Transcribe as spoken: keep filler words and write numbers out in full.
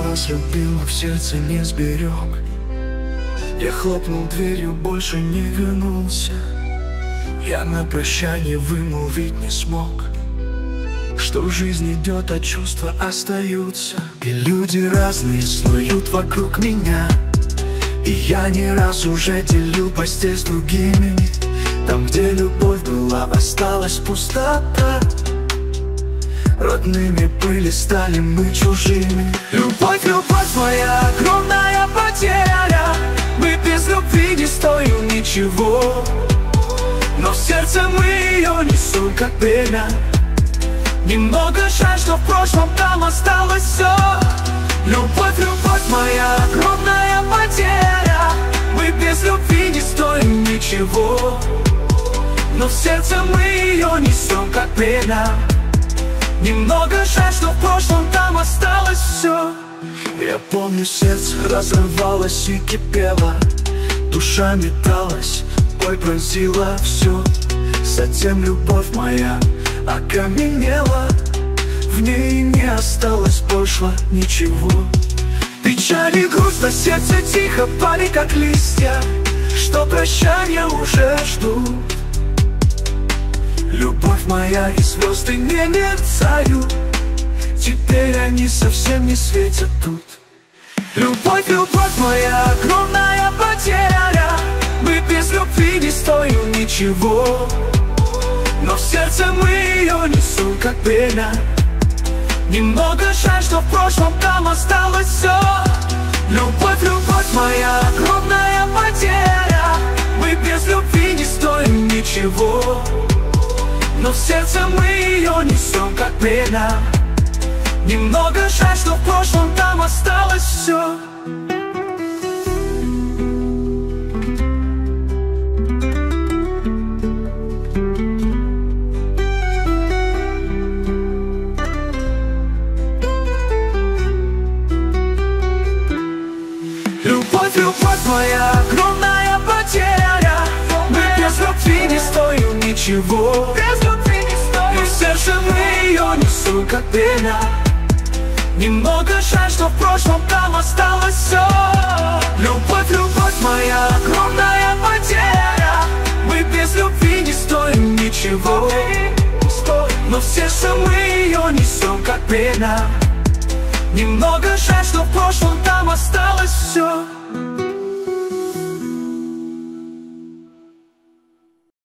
раз любил, но в сердце не сберег. Я хлопнул дверью, больше не вернулся. Я на прощание вымолвить не смог, что жизнь идет, а чувства остаются. И люди разные снуют вокруг меня, и я не раз уже делю постель с другими. Там, где любовь была, осталась пустота. Родными были, стали мы чужими. Любовь, любовь моя, огромная потеря. Мы без любви не стоим ничего, но в сердце мы ее несем, как бремя. Немного жаль, что в прошлом там осталось все. Любовь, любовь моя, огромная потеря. Мы без любви не стоим ничего, но в сердце мы ее несем, как бремя. Немного жаль, что в прошлом там осталось все. Я помню, сердце разрывалось и кипело, душа металась, боль пронзила все. Затем любовь моя окаменела, в ней не осталось больше ничего. Печаль и грусть на сердце тихо пали, как листья, что прощания уже ждут. Любовь моя и звезды не мерцают, теперь они совсем не светят тут. Любовь, любовь моя, огромная потеря. Мы без любви не стоим ничего, но в сердце мы ее несем, как бремя. Немного жаль, что в прошлом там осталось все. Любовь, любовь моя, огромная потеря. Мы без любви не стоим ничего, но в сердце мы ее несем, как бремя. Немного жаль, что в прошлом там осталось все. Любовь, любовь моя, огромная потеря. Мы без любви не стоим ничего, но в сердце мы ее несем, как бремя. Немного жаль, что в прошлом там осталось все. Любовь, любовь моя, огромная потеря. Мы без любви не стоим ничего, но в сердце мы ее несем, как бремя. Немного жаль, что в прошлом там осталось все.